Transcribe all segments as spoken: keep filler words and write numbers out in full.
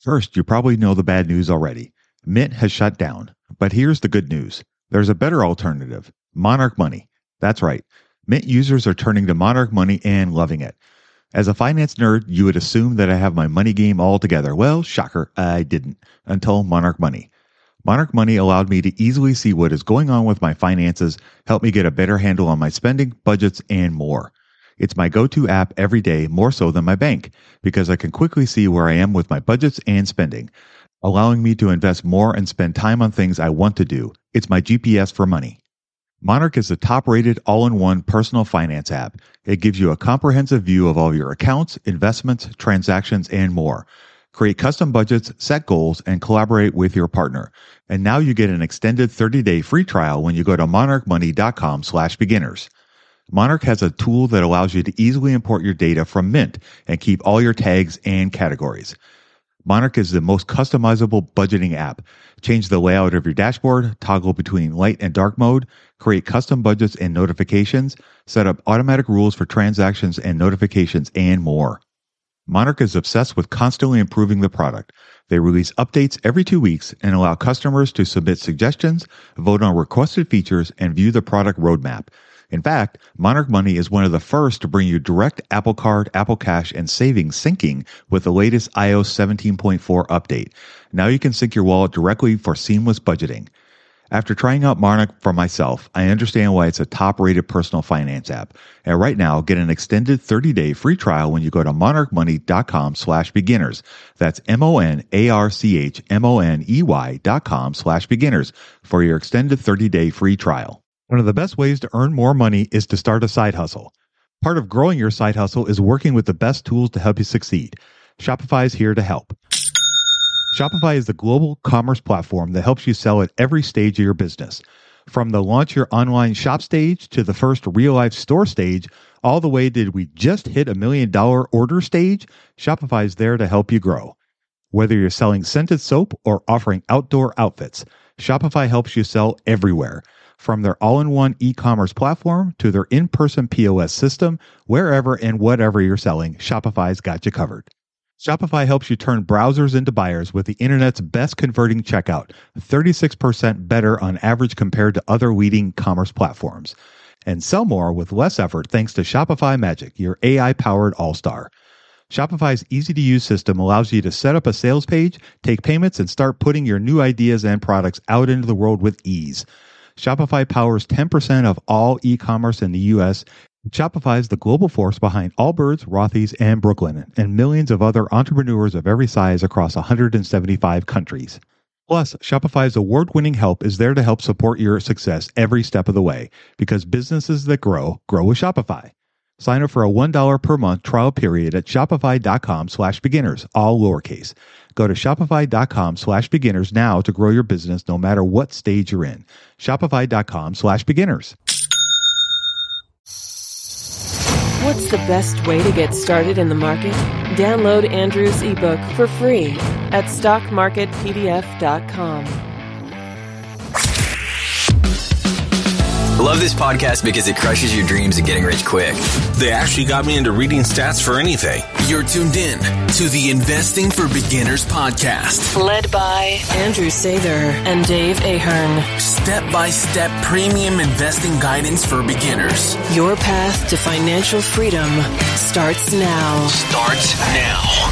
First, you probably know the bad news already. Mint has shut down. But here's the good news. There's a better alternative. Monarch Money. That's right. Mint users are turning to Monarch Money and loving it. As a finance nerd, you would assume that I have my money game all together. Well, shocker, I didn't, until Monarch Money. Monarch Money allowed me to easily see what is going on with my finances, help me get a better handle on my spending, budgets, and more. It's my go-to app every day, more so than my bank, because I can quickly see where I am with my budgets and spending, allowing me to invest more and spend time on things I want to do. It's my G P S for money. Monarch is the top-rated all-in-one personal finance app. It gives you a comprehensive view of all your accounts, investments, transactions, and more. Create custom budgets, set goals, and collaborate with your partner. And now you get an extended thirty-day free trial when you go to monarchmoney.com slash beginners. Monarch has a tool that allows you to easily import your data from Mint and keep all your tags and categories. Monarch is the most customizable budgeting app. Change the layout of your dashboard, toggle between light and dark mode, create custom budgets and notifications, set up automatic rules for transactions and notifications, and more. Monarch is obsessed with constantly improving the product. They release updates every two weeks and allow customers to submit suggestions, vote on requested features, and view the product roadmap. In fact, Monarch Money is one of the first to bring you direct Apple Card, Apple Cash, and savings syncing with the latest i O S seventeen point four update. Now you can sync your wallet directly for seamless budgeting. After trying out Monarch for myself, I understand why it's a top-rated personal finance app. And right now, get an extended thirty-day free trial when you go to monarchmoney.com slash beginners. That's M-O-N-A-R-C-H-M-O-N-E-Y dot com slash beginners for your extended thirty-day free trial. One of the best ways to earn more money is to start a side hustle. Part of growing your side hustle is working with the best tools to help you succeed. Shopify is here to help. Shopify is the global commerce platform that helps you sell at every stage of your business. From the launch your online shop stage to the first real-life store stage, all the way did we just hit a million dollar order stage, Shopify is there to help you grow. Whether you're selling scented soap or offering outdoor outfits, Shopify helps you sell everywhere. From their all-in-one e-commerce platform to their in-person P O S system, wherever and whatever you're selling, Shopify's got you covered. Shopify helps you turn browsers into buyers with the internet's best converting checkout, thirty-six percent better on average compared to other leading commerce platforms. And sell more with less effort thanks to Shopify Magic, your A I-powered all-star. Shopify's easy-to-use system allows you to set up a sales page, take payments, and start putting your new ideas and products out into the world with ease. Shopify powers ten percent of all e-commerce in the U S. Shopify is the global force behind Allbirds, Rothy's, and Brooklinen, and millions of other entrepreneurs of every size across one hundred seventy-five countries. Plus, Shopify's award-winning help is there to help support your success every step of the way, because businesses that grow, grow with Shopify. Sign up for a one dollar per month trial period at shopify.com slash beginners, all lowercase. Go to shopify.com slash beginners now to grow your business no matter what stage you're in. Shopify.com slash beginners. What's the best way to get started in the market? Download Andrew's ebook for free at stock market p d f dot com. I love this podcast because it crushes your dreams of getting rich quick. They actually got me into reading stats for anything. You're tuned in to the Investing for Beginners podcast. Led by Andrew Sather and Dave Ahern. Step-by-step premium investing guidance for beginners. Your path to financial freedom starts now. Starts now.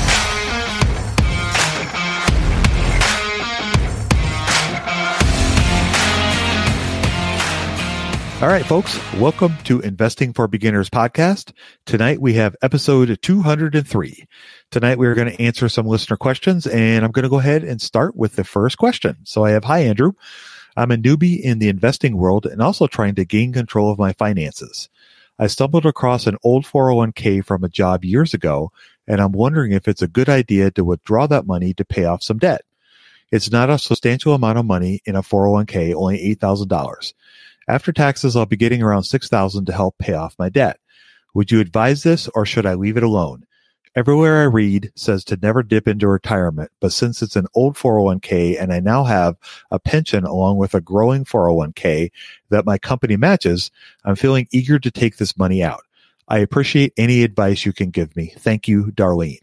All right, folks, welcome to Investing for Beginners podcast. Tonight we have episode two hundred three. Tonight we're going to answer some listener questions, and I'm going to go ahead and start with the first question. So I have, hi, Andrew. I'm a newbie in the investing world and also trying to gain control of my finances. I stumbled across an old four oh one k from a job years ago, and I'm wondering if it's a good idea to withdraw that money to pay off some debt. It's not a substantial amount of money in a four oh one k, only eight thousand dollars. After taxes, I'll be getting around six thousand dollars to help pay off my debt. Would you advise this, or should I leave it alone? Everywhere I read says to never dip into retirement, but since it's an old four oh one k and I now have a pension along with a growing four oh one k that my company matches, I'm feeling eager to take this money out. I appreciate any advice you can give me. Thank you, Darlene.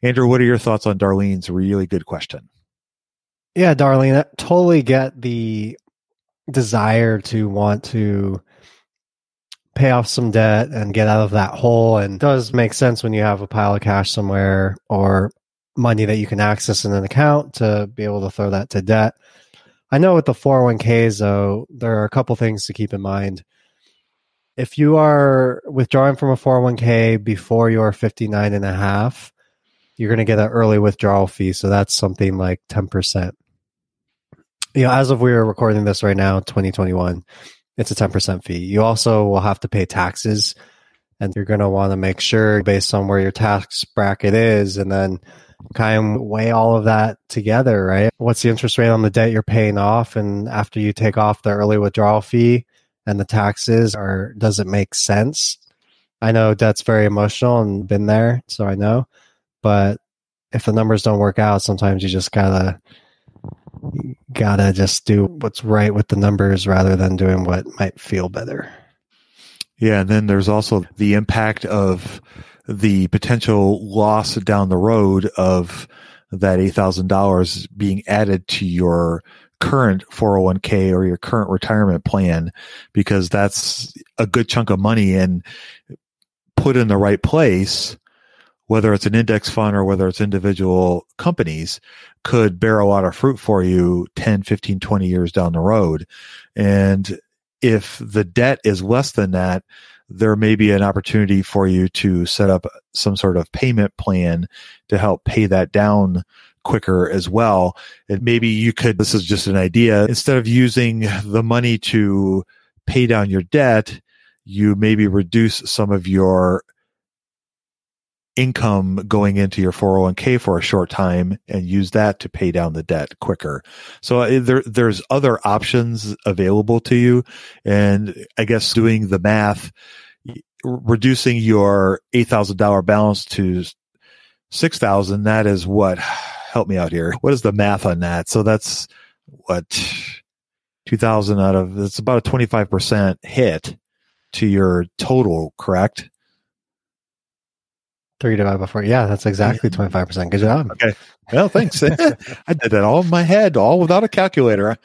Andrew, what are your thoughts on Darlene's really good question? Yeah, Darlene, I totally get the desire to want to pay off some debt and get out of that hole. And it does make sense when you have a pile of cash somewhere or money that you can access in an account to be able to throw that to debt. I know with the four oh one k's, though, there are a couple things to keep in mind. If you are withdrawing from a four oh one k before you're fifty-nine and a half, you're going to get an early withdrawal fee. So that's something like ten percent. You know, as of we are recording this right now, twenty twenty-one, it's a ten percent fee. You also will have to pay taxes, and you're going to want to make sure based on where your tax bracket is, and then kind of weigh all of that together, right? What's the interest rate on the debt you're paying off? And after you take off the early withdrawal fee and the taxes, or does it make sense? I know debt's very emotional and been there, so I know. But if the numbers don't work out, sometimes you just gotta gotta just do what's right with the numbers rather than doing what might feel better. Yeah, and then there's also the impact of the potential loss down the road of that eight thousand dollars being added to your current four oh one k or your current retirement plan, because that's a good chunk of money, and put in the right place, whether it's an index fund or whether it's individual companies, could bear a lot of fruit for you ten, fifteen, twenty years down the road. And if the debt is less than that, there may be an opportunity for you to set up some sort of payment plan to help pay that down quicker as well. And maybe you could, this is just an idea, instead of using the money to pay down your debt, you maybe reduce some of your income going into your four oh one k for a short time and use that to pay down the debt quicker. So uh, there, there's other options available to you. And I guess doing the math, reducing your eight thousand dollars balance to six thousand dollars, that is what, help me out here. What is the math on that? So that's what, two thousand out of, it's about a twenty-five percent hit to your total, correct? Three divided by four. Yeah, that's exactly twenty-five percent. Good job. Okay. Well, thanks. I did that all in my head, all without a calculator.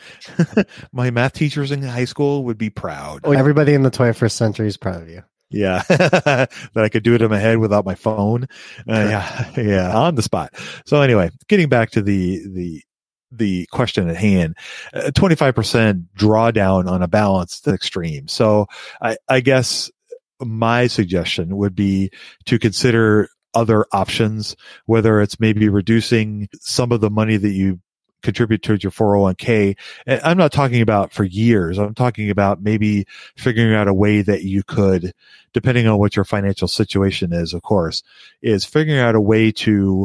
My math teachers in high school would be proud. Well, everybody in the twenty-first century is proud of you. Yeah. That I could do it in my head without my phone. Uh, yeah. Yeah. On the spot. So anyway, getting back to the, the, the question at hand, uh, twenty-five percent drawdown on a balance is extreme. So I, I guess my suggestion would be to consider other options, whether it's maybe reducing some of the money that you contribute towards your four oh one k. And I'm not talking about for years. I'm talking about maybe figuring out a way that you could, depending on what your financial situation is, of course, is figuring out a way to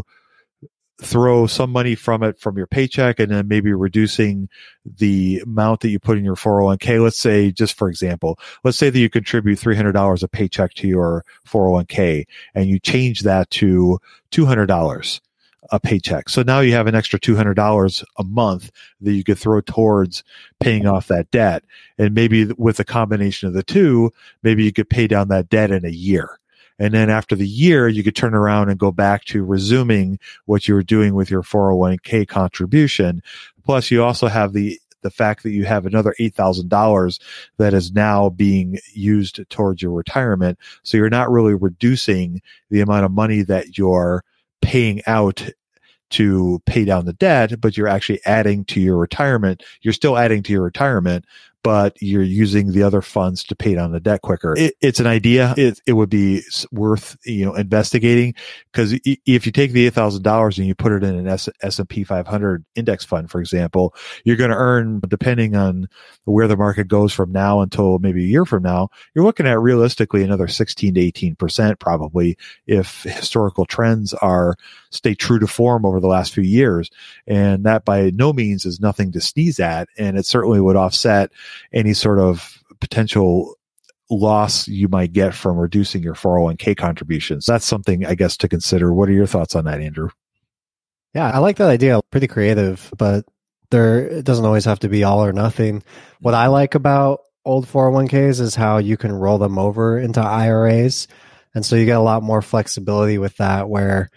throw some money from it from your paycheck and then maybe reducing the amount that you put in your four oh one k. Let's say, just for example, let's say that you contribute three hundred dollars a paycheck to your four oh one k and you change that to two hundred dollars a paycheck. So now you have an extra two hundred dollars a month that you could throw towards paying off that debt. And maybe with a combination of the two, maybe you could pay down that debt in a year. And then after the year, you could turn around and go back to resuming what you were doing with your four oh one k contribution. Plus, you also have the the fact that you have another eight thousand dollars that is now being used towards your retirement. So you're not really reducing the amount of money that you're paying out to pay down the debt, but you're actually adding to your retirement. You're still adding to your retirement, but you're using the other funds to pay down the debt quicker. It, it's an idea. It, it would be worth, you know, investigating, because if you take the eight thousand dollars and you put it in an S and P five hundred index fund, for example, you're going to earn, depending on where the market goes from now until maybe a year from now, you're looking at realistically another sixteen to eighteen percent probably, if historical trends are stay true to form over the last few years. And that by no means is nothing to sneeze at. And it certainly would offset any sort of potential loss you might get from reducing your four oh one k contributions. That's something, I guess, to consider. What are your thoughts on that, Andrew? Yeah, I like that idea. Pretty creative, but there it doesn't always have to be all or nothing. What I like about old four oh one k's is how you can roll them over into I R As. And so you get a lot more flexibility with that, where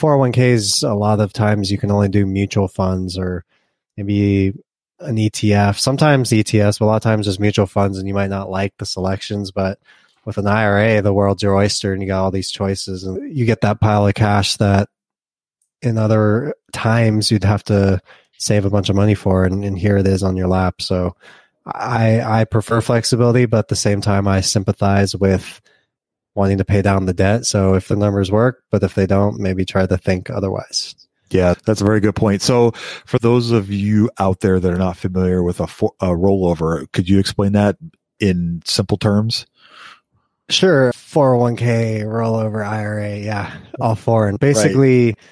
four oh one k's, a lot of times you can only do mutual funds or maybe an E T F, sometimes E T Fs, but a lot of times just mutual funds, and you might not like the selections. But with an I R A, the world's your oyster, and you got all these choices, and you get that pile of cash that in other times you'd have to save a bunch of money for, and, and here it is on your lap. So I I prefer flexibility, but at the same time, I sympathize with wanting to pay down the debt. So if the numbers work, but if they don't, maybe try to think otherwise. Yeah, that's a very good point. So for those of you out there that are not familiar with a, for, a rollover, could you explain that in simple terms? Sure. four oh one k, rollover, I R A, yeah, all four. And basically, right.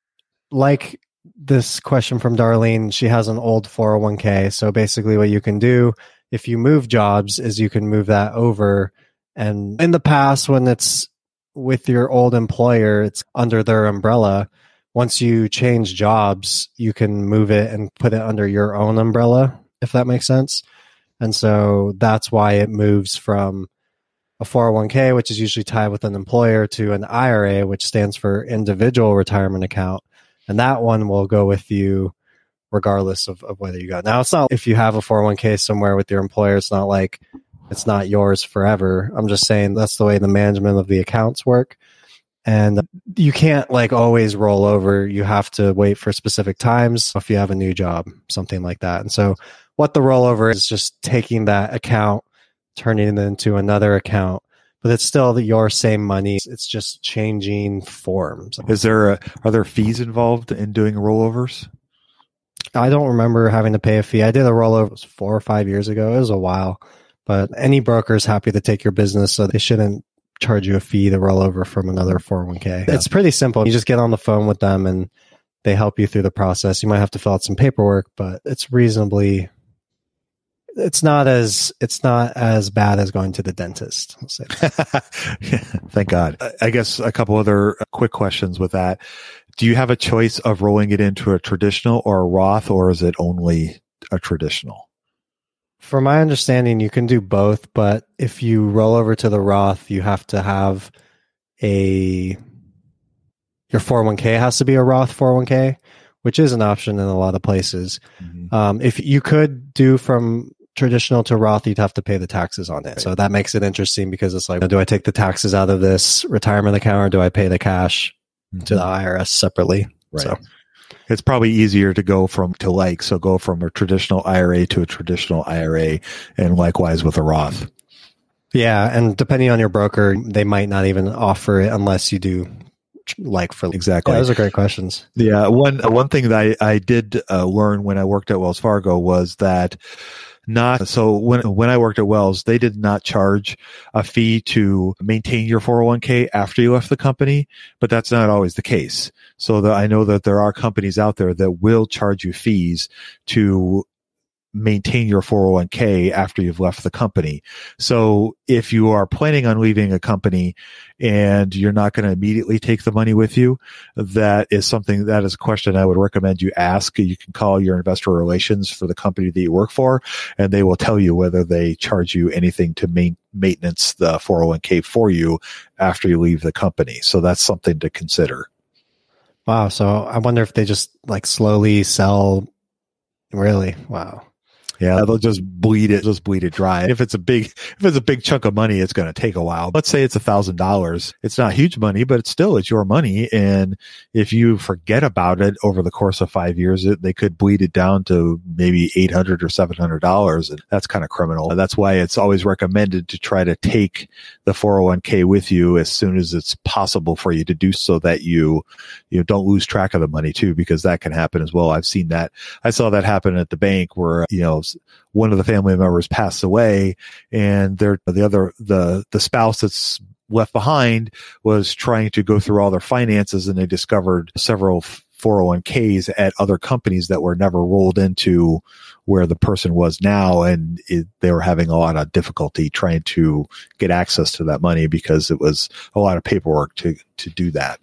Like this question from Darlene, she has an old four oh one k. So basically what you can do if you move jobs is you can move that over. And in the past, when it's with your old employer, it's under their umbrella. Once you change jobs, you can move it and put it under your own umbrella, if that makes sense. And so that's why it moves from a four oh one k, which is usually tied with an employer, to an I R A, which stands for individual retirement account. And that one will go with you regardless of, of whether you go. Now, it's not if you have a four oh one k somewhere with your employer, it's not like it's not yours forever. I'm just saying that's the way the management of the accounts work. And you can't like always roll over. You have to wait for specific times if you have a new job, something like that. And so what the rollover is just taking that account, turning it into another account, but it's still the, your same money. It's just changing forms. Is there a, are there fees involved in doing rollovers? I don't remember having to pay a fee. I did a rollover it was four or five years ago. It was a while, but any broker is happy to take your business, so they shouldn't charge you a fee to roll over from another four oh one k. Yeah. It's pretty simple. You just get on the phone with them and they help you through the process. You might have to fill out some paperwork, but it's reasonably, it's not as, it's not as bad as going to the dentist. I'll say that. Thank God. I guess a couple other quick questions with that. Do you have a choice of rolling it into a traditional or a Roth, or is it only a traditional? From my understanding, you can do both, but if you roll over to the Roth, you have to have a, your four oh one k has to be a Roth four oh one k, which is an option in a lot of places. Mm-hmm. Um, if you could do from traditional to Roth, you'd have to pay the taxes on it. Right. So that makes it interesting because it's like, do I take the taxes out of this retirement account or do I pay the cash mm-hmm. to the I R S separately? Right. So it's probably easier to go from to like, so go from a traditional I R A to a traditional I R A, and likewise with a Roth. Yeah. And depending on your broker, they might not even offer it unless you do like for exactly. Yeah, those are great questions. Yeah. One, one thing that I, I did uh, learn when I worked at Wells Fargo was that not, so when, when I worked at Wells, they did not charge a fee to maintain your four oh one k after you left the company, but that's not always the case. So that I know that there are companies out there that will charge you fees to maintain your four oh one k after you've left the company. So if you are planning on leaving a company and you're not going to immediately take the money with you, that is something, that is a question I would recommend you ask. You can call your investor relations for the company that you work for, and they will tell you whether they charge you anything to main, maintenance the four oh one k for you after you leave the company. So that's something to consider. Wow. So I wonder if they just like slowly sell. Really? Wow. Yeah, they'll just bleed it, just bleed it dry. If it's a big, if it's a big chunk of money, it's going to take a while. Let's say it's a thousand dollars. It's not huge money, but it's still, it's your money. And if you forget about it over the course of five years, it, they could bleed it down to maybe eight hundred or seven hundred dollars. And that's kind of criminal. That's why it's always recommended to try to take the four oh one k with you as soon as it's possible for you to do, so that you, you know, don't lose track of the money too, because that can happen as well. I've seen that. I saw that happen at the bank where, you know, one of the family members passed away, and they're, the other, the, the spouse that's left behind was trying to go through all their finances, and they discovered several four oh one k's at other companies that were never rolled into where the person was now. And it, they were having a lot of difficulty trying to get access to that money because it was a lot of paperwork to, to do that.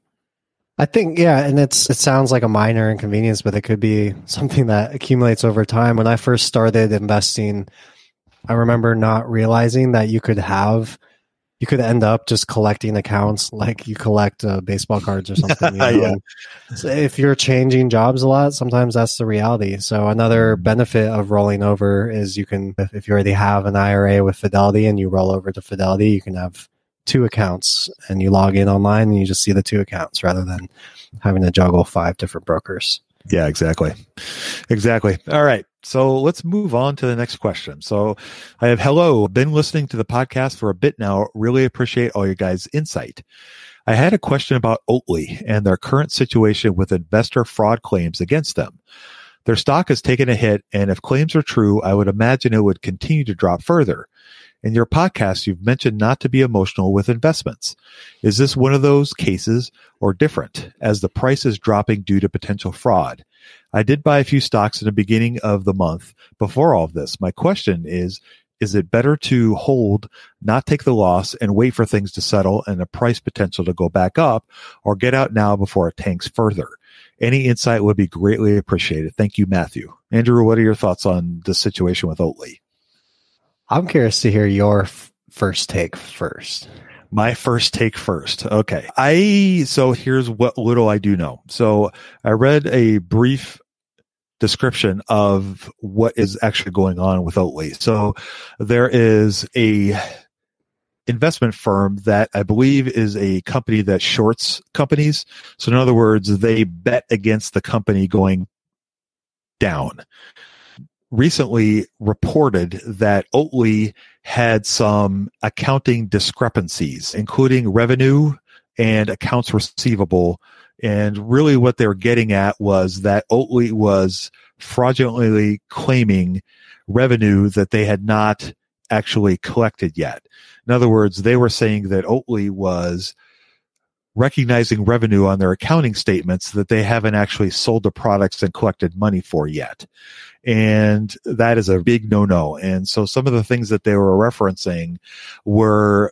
I think, yeah, and it's it sounds like a minor inconvenience, but it could be something that accumulates over time. When I first started investing, I remember not realizing that you could have you could end up just collecting accounts like you collect uh, baseball cards or something. You know? Yeah. And so if you're changing jobs a lot, sometimes that's the reality. So another benefit of rolling over is you can, if, if you already have an I R A with Fidelity and you roll over to Fidelity, you can have two accounts and you log in online and you just see the two accounts rather than having to juggle five different brokers. Yeah, exactly. Exactly. All right. So let's move on to the next question. So I have, hello, been listening to the podcast for a bit now. Really appreciate all your guys' insight. I had a question about Oatly and their current situation with investor fraud claims against them. Their stock has taken a hit, and if claims are true, I would imagine it would continue to drop further. In your podcast, you've mentioned not to be emotional with investments. Is this one of those cases or different, as the price is dropping due to potential fraud? I did buy a few stocks in the beginning of the month before all of this. My question is, is it better to hold, not take the loss, and wait for things to settle and the price potential to go back up, or get out now before it tanks further? Any insight would be greatly appreciated. Thank you, Matthew. Andrew, what are your thoughts on the situation with Oatly? I'm curious to hear your f- first take first. My first take first. Okay. I, so here's what little I do know. So I read a brief description of what is actually going on with Oatly. So there is a investment firm that I believe is a company that shorts companies. So in other words, they bet against the company going down. Recently reported that Oatly had some accounting discrepancies, including revenue and accounts receivable. And really what they were getting at was that Oatly was fraudulently claiming revenue that they had not actually collected yet. In other words, they were saying that Oatly was recognizing revenue on their accounting statements that they haven't actually sold the products and collected money for yet. And that is a big no-no. And so some of the things that they were referencing were,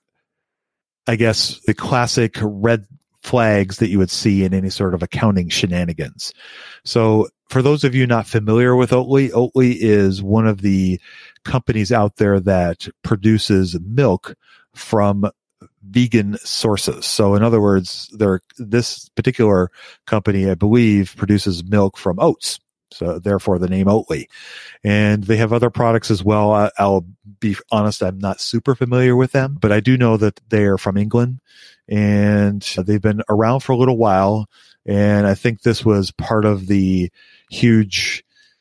I guess, the classic red flags that you would see in any sort of accounting shenanigans. So for those of you not familiar with Oatly, Oatly is one of the companies out there that produces milk from vegan sources. So in other words, they're, this particular company, I believe, produces milk from oats. So therefore the name Oatly. And they have other products as well. I, I'll be honest, I'm not super familiar with them, but I do know that they are from England and they've been around for a little while. And I think this was part of the huge,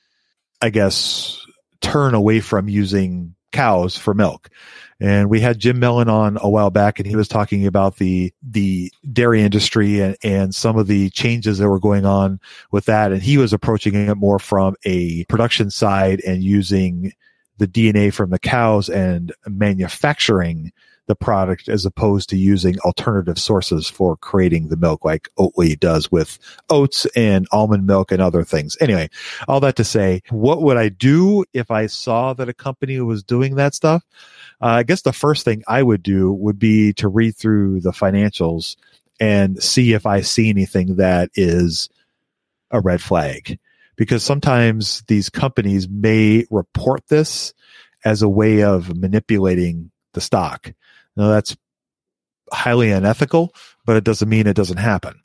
I guess, turn away from using cows for milk. And we had Jim Mellon on a while back, and he was talking about the the dairy industry and, and some of the changes that were going on with that. And he was approaching it more from a production side and using the D N A from the cows and manufacturing the product as opposed to using alternative sources for creating the milk like Oatly does with oats and almond milk and other things. Anyway, all that to say, what would I do if I saw that a company was doing that stuff? Uh, I guess the first thing I would do would be to read through the financials and see if I see anything that is a red flag. Because sometimes these companies may report this as a way of manipulating the stock. Now, that's highly unethical, but it doesn't mean it doesn't happen.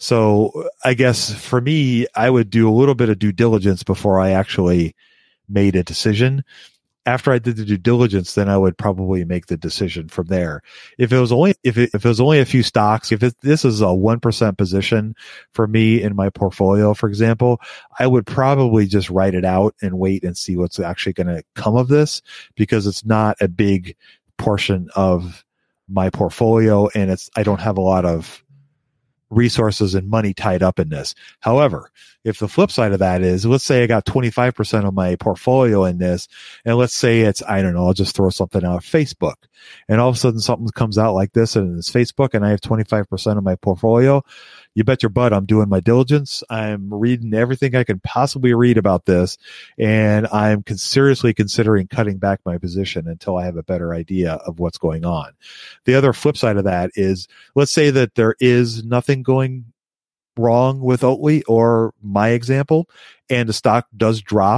So I guess for me, I would do a little bit of due diligence before I actually made a decision. After I did the due diligence, then I would probably make the decision from there. If it was only if it, if it was only a few stocks, if it, this is a one percent position for me in my portfolio, for example, I would probably just write it out and wait and see what's actually going to come of this, because it's not a big portion of my portfolio and it's I don't have a lot of resources and money tied up in this. However, if the flip side of that is, let's say I got twenty-five percent of my portfolio in this, and let's say it's, I don't know, I'll just throw something out, Facebook, and all of a sudden something comes out like this and it's Facebook and I have twenty-five percent of my portfolio, you bet your butt I'm doing my diligence. I'm reading everything I can possibly read about this, and I'm con- seriously considering cutting back my position until I have a better idea of what's going on. The other flip side of that is, let's say that there is nothing going wrong with Oatly or my example, and the stock does drop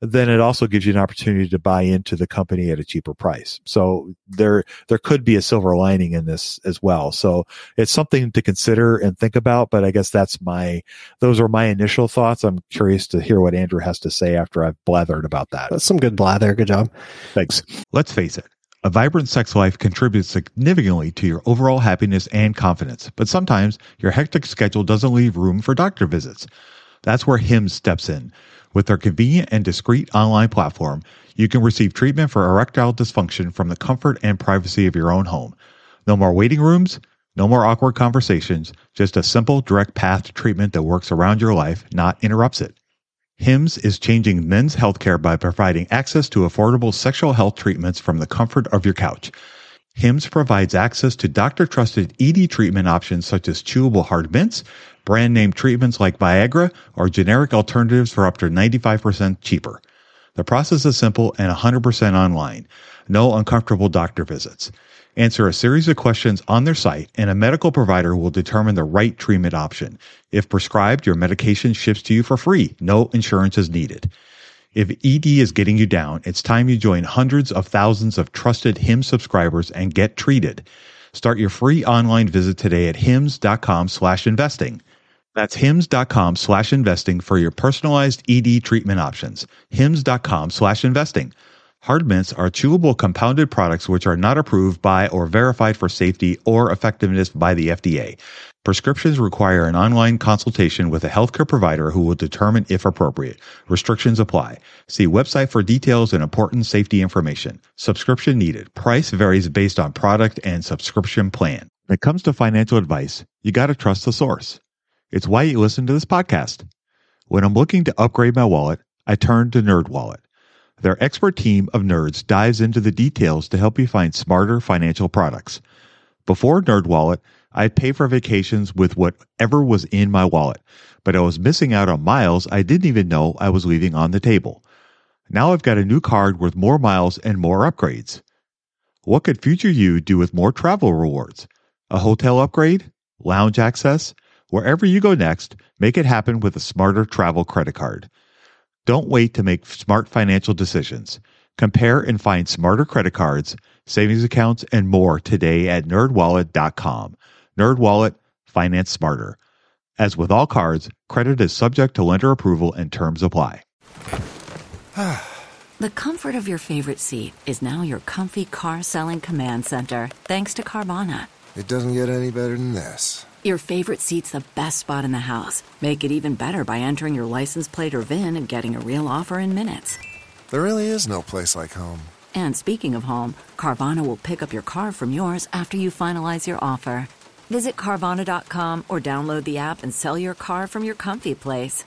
then it also gives you an opportunity to buy into the company at a cheaper price. So there, there could be a silver lining in this as well. So it's something to consider and think about, but I guess that's my, those are my initial thoughts. I'm curious to hear what Andrew has to say after I've blathered about that. That's some good blather. Good job. Thanks. Let's face it. A vibrant sex life contributes significantly to your overall happiness and confidence, but sometimes your hectic schedule doesn't leave room for doctor visits. That's where Hims steps in. With their convenient and discreet online platform, you can receive treatment for erectile dysfunction from the comfort and privacy of your own home. No more waiting rooms, no more awkward conversations, just a simple, direct path to treatment that works around your life, not interrupts it. Hims is changing men's healthcare by providing access to affordable sexual health treatments from the comfort of your couch. Hims provides access to doctor-trusted E D treatment options such as chewable hard mints, brand-name treatments like Viagra, or generic alternatives for up to ninety-five percent cheaper. The process is simple and one hundred percent online. No uncomfortable doctor visits. Answer a series of questions on their site, and a medical provider will determine the right treatment option. If prescribed, your medication ships to you for free. No insurance is needed. If E D is getting you down, it's time you join hundreds of thousands of trusted Hims subscribers and get treated. Start your free online visit today at hims.com slash investing. That's hims.com slash investing for your personalized E D treatment options. hims.com slash investing. Hard mints are chewable compounded products which are not approved by or verified for safety or effectiveness by the F D A. Prescriptions require an online consultation with a healthcare provider who will determine if appropriate. Restrictions apply. See website for details and important safety information. Subscription needed. Price varies based on product and subscription plan. When it comes to financial advice, you got to trust the source. It's why you listen to this podcast. When I'm looking to upgrade my wallet, I turn to NerdWallet. Their expert team of nerds dives into the details to help you find smarter financial products. Before NerdWallet, I'd pay for vacations with whatever was in my wallet, but I was missing out on miles I didn't even know I was leaving on the table. Now I've got a new card with more miles and more upgrades. What could future you do with more travel rewards? A hotel upgrade? Lounge access? Wherever you go next, make it happen with a smarter travel credit card. Don't wait to make smart financial decisions. Compare and find smarter credit cards, savings accounts, and more today at nerd wallet dot com. NerdWallet, finance smarter. As with all cards, credit is subject to lender approval and terms apply. The comfort of your favorite seat is now your comfy car selling command center, thanks to Carvana. It doesn't get any better than this. Your favorite seat's the best spot in the house. Make it even better by entering your license plate or V I N and getting a real offer in minutes. There really is no place like home. And speaking of home, Carvana will pick up your car from yours after you finalize your offer. Visit Carvana dot com or download the app and sell your car from your comfy place.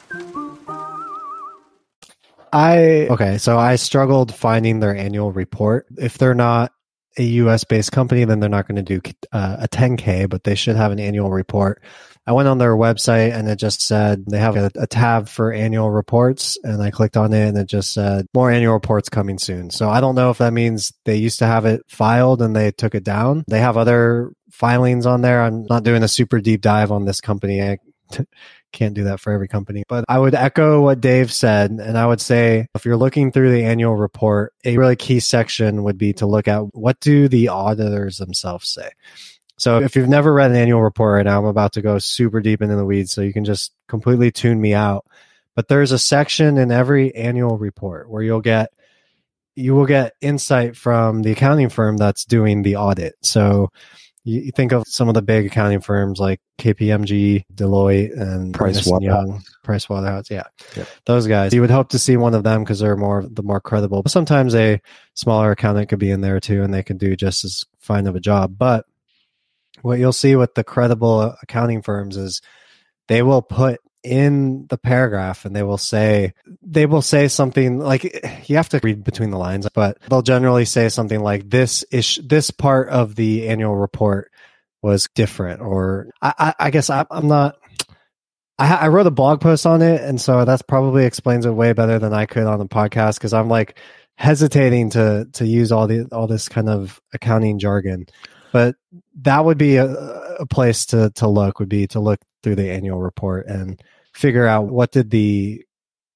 I okay, so I struggled finding their annual report. If they're not a U S based company, then they're not going to do uh, a ten K, but they should have an annual report. I went on their website and it just said they have a, a tab for annual reports, and I clicked on it and it just said more annual reports coming soon. So I don't know if that means they used to have it filed and they took it down. They have other filings on there. I'm not doing a super deep dive on this company. I can't do that for every company, but I would echo what Dave said. And I would say, if you're looking through the annual report, a really key section would be to look at what do the auditors themselves say. So if you've never read an annual report right now, I'm about to go super deep into the weeds, so you can just completely tune me out. But there's a section in every annual report where you'll get, you will get insight from the accounting firm that's doing the audit. So you think of some of the big accounting firms like K P M G, Deloitte, and Ernst and Young, Pricewaterhouse. Yeah, yep. Those guys. You would hope to see one of them because they're more the more credible. But sometimes a smaller accountant could be in there too, and they can do just as fine of a job. But what you'll see with the credible accounting firms is they will put in the paragraph and they will say they will say something like, you have to read between the lines, but they'll generally say something like, this ish this part of the annual report was different, or I, I, I guess I, I'm not I, I wrote a blog post on it, and so that's probably explains it way better than I could on the podcast, because I'm like hesitating to to use all the all this kind of accounting jargon. But that would be a, a place to to look would be to look through the annual report and figure out what did the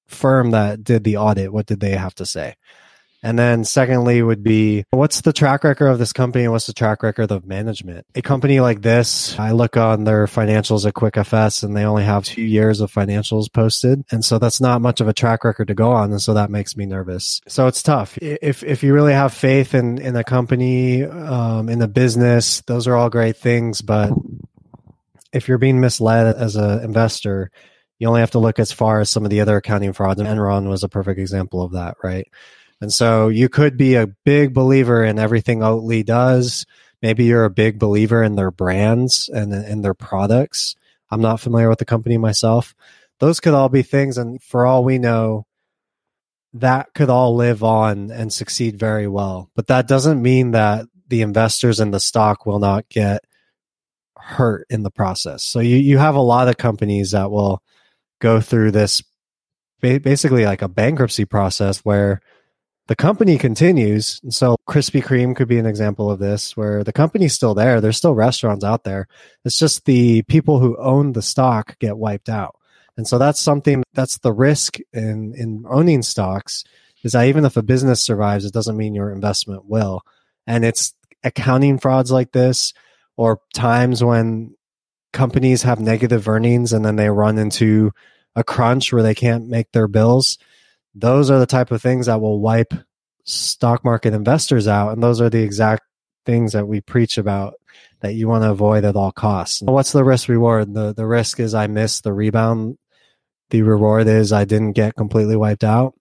firm that did the audit, what did they have to say? And then secondly would be, what's the track record of this company and what's the track record of management? A company like this, I look on their financials at QuickFS and they only have two years of financials posted. And so that's not much of a track record to go on. And so that makes me nervous. So it's tough. If if you really have faith in, in a company, um, in a business, those are all great things. But if you're being misled as an investor, you only have to look as far as some of the other accounting frauds. Enron was a perfect example of that, right? And so you could be a big believer in everything Oatly does. Maybe you're a big believer in their brands and in their products. I'm not familiar with the company myself. Those could all be things, and for all we know, that could all live on and succeed very well. But that doesn't mean that the investors in the stock will not get hurt in the process. So you, you have a lot of companies that will go through this basically like a bankruptcy process where the company continues. And so Krispy Kreme could be an example of this, where the company's still there. There's still restaurants out there. It's just the people who own the stock get wiped out. And so that's something, that's the risk in, in owning stocks, is that even if a business survives, it doesn't mean your investment will. And it's accounting frauds like this, or times when companies have negative earnings and then they run into a crunch where they can't make their bills. Those are the type of things that will wipe stock market investors out. And those are the exact things that we preach about that you want to avoid at all costs. What's the risk reward? The the risk is I miss the rebound. The reward is I didn't get completely wiped out.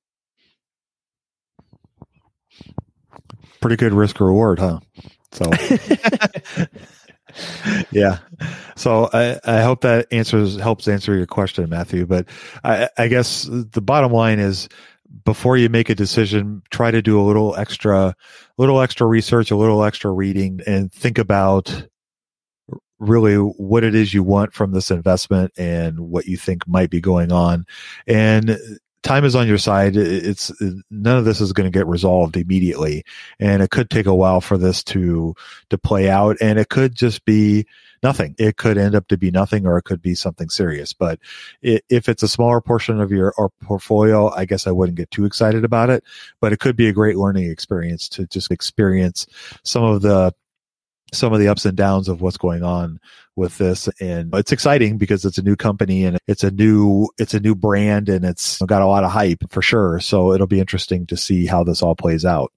Pretty good risk reward, huh? So yeah. So I, I hope that answers helps answer your question, Matthew. But I, I guess the bottom line is, before you make a decision, try to do a little extra, little extra research, a little extra reading, and think about really what it is you want from this investment and what you think might be going on. And time is on your side. It's none of this is going to get resolved immediately, and it could take a while for this to to play out, and it could just be nothing. It could end up to be nothing, or it could be something serious. But if it's a smaller portion of your or portfolio, I guess I wouldn't get too excited about it. But it could be a great learning experience to just experience some of the some of the ups and downs of what's going on with this. And it's exciting because it's a new company and it's a new, it's a new brand, and it's got a lot of hype for sure. So it'll be interesting to see how this all plays out.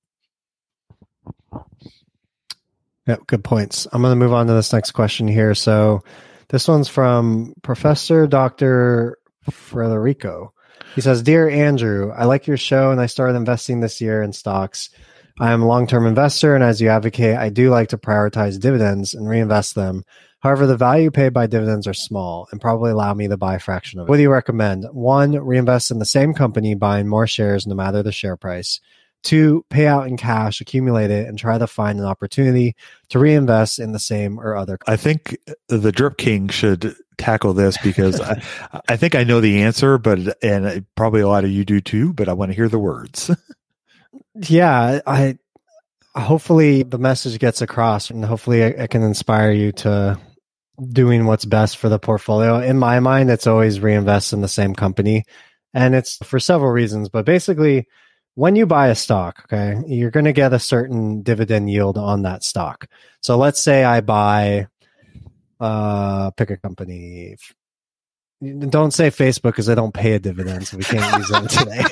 Yeah, good points. I'm going to move on to this next question here. So this one's from Professor Doctor Frederico. He says, "Dear Andrew, I like your show and I started investing this year in stocks. I am a long-term investor, and as you advocate, I do like to prioritize dividends and reinvest them. However, the value paid by dividends are small and probably allow me to buy a fraction of it. What do you recommend? One, reinvest in the same company, buying more shares no matter the share price. Two, pay out in cash, accumulate it, and try to find an opportunity to reinvest in the same or other." I think the Drip King should tackle this because I, I think I know the answer, but and probably a lot of you do too, but I want to hear the words. Yeah, I hopefully the message gets across, and hopefully I, I can inspire you to doing what's best for the portfolio. In my mind, it's always reinvest in the same company, and it's for several reasons. But basically, when you buy a stock, okay, you're going to get a certain dividend yield on that stock. So let's say I buy, uh, pick a company. Don't say Facebook because they don't pay a dividend, so we can't use them today.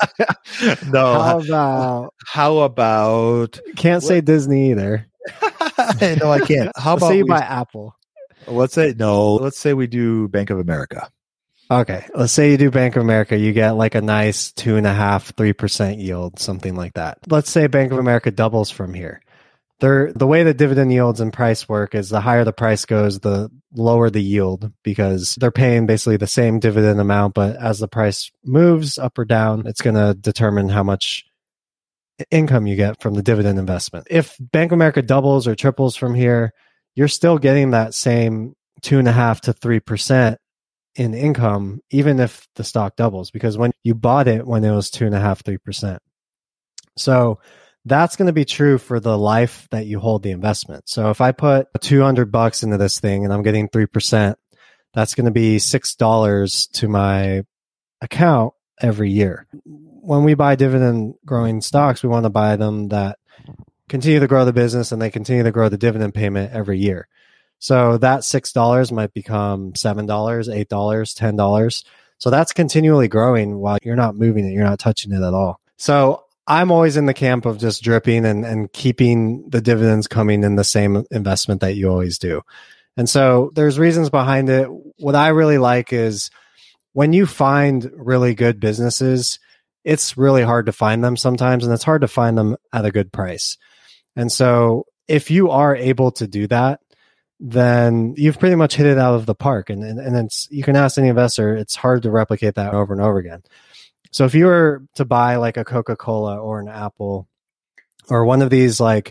No. How about? How about? Can't say Disney either. No, I can't. How Let's about say you we, buy Apple? Let's say no. Let's say we do Bank of America. Okay, let's say you do Bank of America. You get like a nice two and a half, three percent yield, something like that. Let's say Bank of America doubles from here. They're, the way the dividend yields and price work is the higher the price goes, the lower the yield, because they're paying basically the same dividend amount, but as the price moves up or down, it's going to determine how much income you get from the dividend investment. If Bank of America doubles or triples from here, you're still getting that same two and a half to three percent in income, even if the stock doubles, because when you bought it when it was two and a half, three percent. So that's going to be true for the life that you hold the investment. So if I put two hundred bucks into this thing and I'm getting three percent, that's going to be six dollars to my account every year. When we buy dividend growing stocks, we want to buy them that continue to grow the business and they continue to grow the dividend payment every year. So that six dollars might become seven dollars, eight dollars, ten dollars. So that's continually growing while you're not moving it. You're not touching it at all. So I'm always in the camp of just dripping and, and keeping the dividends coming in the same investment that you always do. And so there's reasons behind it. What I really like is when you find really good businesses, it's really hard to find them sometimes, and it's hard to find them at a good price. And so if you are able to do that, then you've pretty much hit it out of the park. And, and, and it's, you can ask any investor, it's hard to replicate that over and over again. So if you were to buy like a Coca-Cola or an Apple or one of these like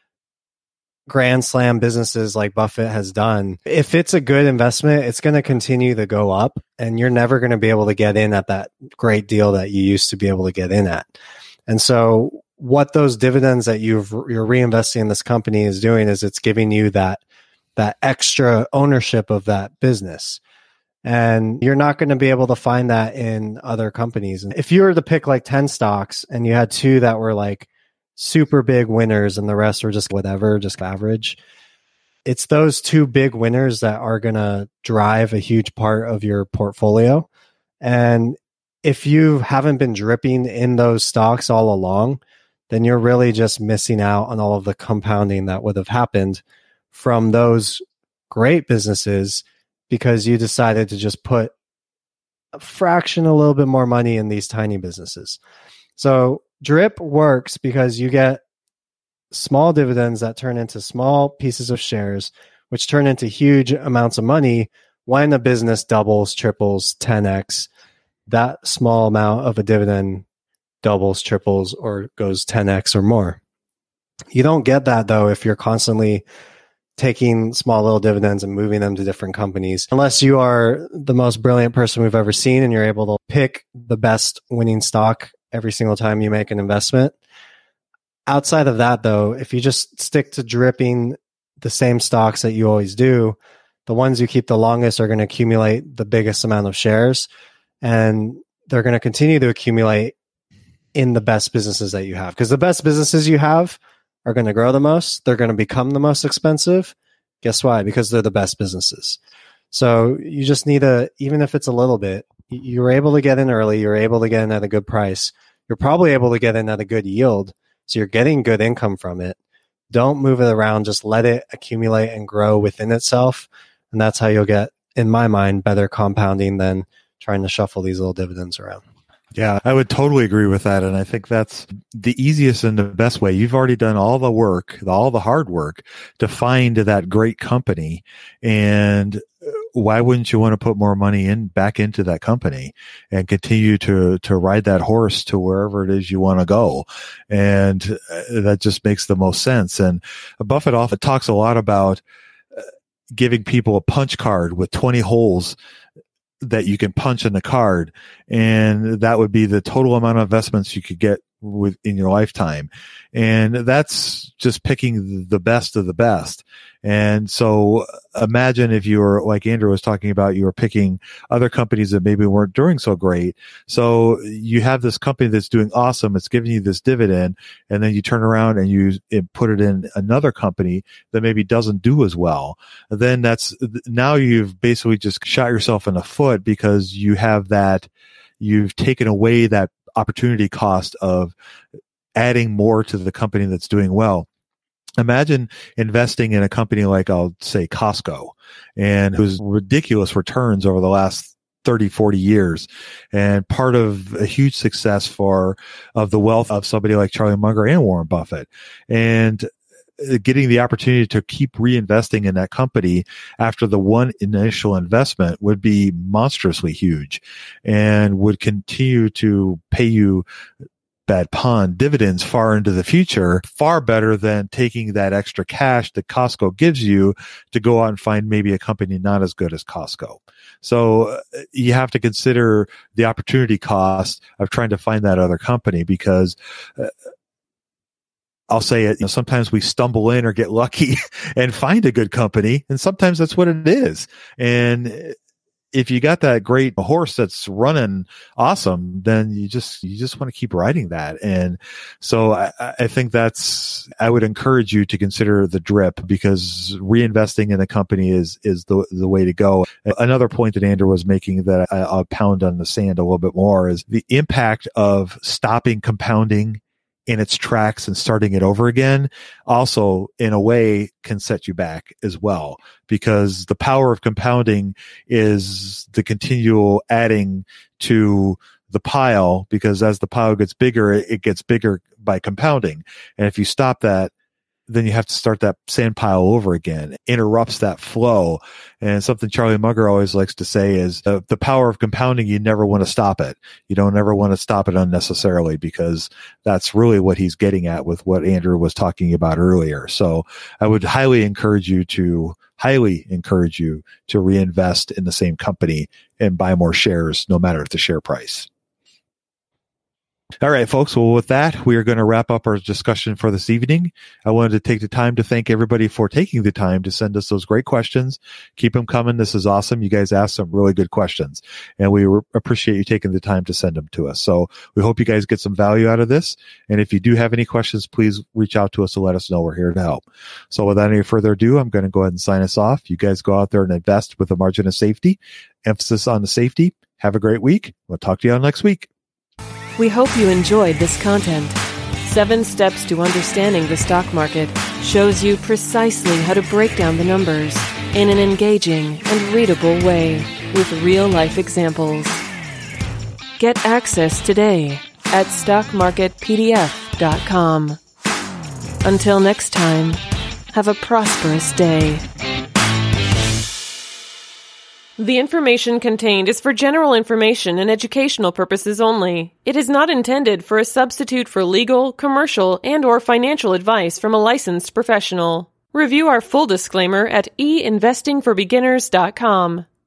grand slam businesses like Buffett has done, if it's a good investment, it's going to continue to go up and you're never going to be able to get in at that great deal that you used to be able to get in at. And so what those dividends that you've, you're reinvesting in this company is doing is it's giving you that that extra ownership of that business. And you're not going to be able to find that in other companies. And if you were to pick like ten stocks and you had two that were like super big winners and the rest were just whatever, just average, it's those two big winners that are going to drive a huge part of your portfolio. And if you haven't been dripping in those stocks all along, then you're really just missing out on all of the compounding that would have happened from those great businesses because you decided to just put a fraction, a little bit more money in these tiny businesses. So drip works because you get small dividends that turn into small pieces of shares, which turn into huge amounts of money when a business doubles, triples, ten x. That small amount of a dividend doubles, triples, or goes ten x or more. You don't get that though if you're constantly taking small little dividends and moving them to different companies, unless you are the most brilliant person we've ever seen and you're able to pick the best winning stock every single time you make an investment. Outside of that, though, if you just stick to dripping the same stocks that you always do, the ones you keep the longest are going to accumulate the biggest amount of shares, and they're going to continue to accumulate in the best businesses that you have. Because the best businesses you have are going to grow the most. They're going to become the most expensive. Guess why? Because they're the best businesses. So you just need to, even if it's a little bit, you're able to get in early. You're able to get in at a good price. You're probably able to get in at a good yield. So you're getting good income from it. Don't move it around. Just let it accumulate and grow within itself. And that's how you'll get, in my mind, better compounding than trying to shuffle these little dividends around. Yeah, I would totally agree with that. And I think that's the easiest and the best way. You've already done all the work, all the hard work to find that great company. And why wouldn't you want to put more money in back into that company and continue to, to ride that horse to wherever it is you want to go? And that just makes the most sense. And Buffett often talks a lot about giving people a punch card with twenty holes that you can punch in the card, and that would be the total amount of investments you could get with in your lifetime. And that's just picking the best of the best. And so imagine if you were, like Andrew was talking about, you were picking other companies that maybe weren't doing so great. So you have this company that's doing awesome. It's giving you this dividend. And then you turn around and you put it in another company that maybe doesn't do as well. Then that's, now you've basically just shot yourself in the foot because you have that, you've taken away that opportunity cost of adding more to the company that's doing well. Imagine investing in a company like, I'll say, Costco, and whose ridiculous returns over the last thirty, forty years. And part of a huge success for, of the wealth of somebody like Charlie Munger and Warren Buffett. And getting the opportunity to keep reinvesting in that company after the one initial investment would be monstrously huge and would continue to pay you bad pun dividends far into the future, far better than taking that extra cash that Costco gives you to go out and find maybe a company not as good as Costco. So uh, you have to consider the opportunity cost of trying to find that other company, because uh, I'll say it, you know, sometimes we stumble in or get lucky and find a good company, and sometimes that's what it is. And if you got that great horse that's running awesome, then you just, you just want to keep riding that. And so I, I think that's, I would encourage you to consider the drip, because reinvesting in a company is, is the, the way to go. Another point that Andrew was making that I, I'll pound on the sand a little bit more is the impact of stopping compounding in its tracks and starting it over again also in a way can set you back as well, because the power of compounding is the continual adding to the pile, because as the pile gets bigger, it gets bigger by compounding. And if you stop that, then you have to start that sand pile over again. It interrupts that flow. And something Charlie Munger always likes to say is uh, the power of compounding, you never want to stop it. You don't ever want to stop it unnecessarily, because that's really what he's getting at with what Andrew was talking about earlier. So I would highly encourage you to highly encourage you to reinvest in the same company and buy more shares, no matter the share price. All right, folks. Well, with that, we are going to wrap up our discussion for this evening. I wanted to take the time to thank everybody for taking the time to send us those great questions. Keep them coming. This is awesome. You guys asked some really good questions, and we re- appreciate you taking the time to send them to us. So we hope you guys get some value out of this. And if you do have any questions, please reach out to us to let us know. We're here to help. So without any further ado, I'm going to go ahead and sign us off. You guys go out there and invest with a margin of safety. Emphasis on the safety. Have a great week. We'll talk to you all next week. We hope you enjoyed this content. Seven Steps to Understanding the Stock Market shows you precisely how to break down the numbers in an engaging and readable way with real-life examples. Get access today at stock market p d f dot com. Until next time, have a prosperous day. The information contained is for general information and educational purposes only. It is not intended for a substitute for legal, commercial, and/or financial advice from a licensed professional. Review our full disclaimer at e investing for beginners dot com.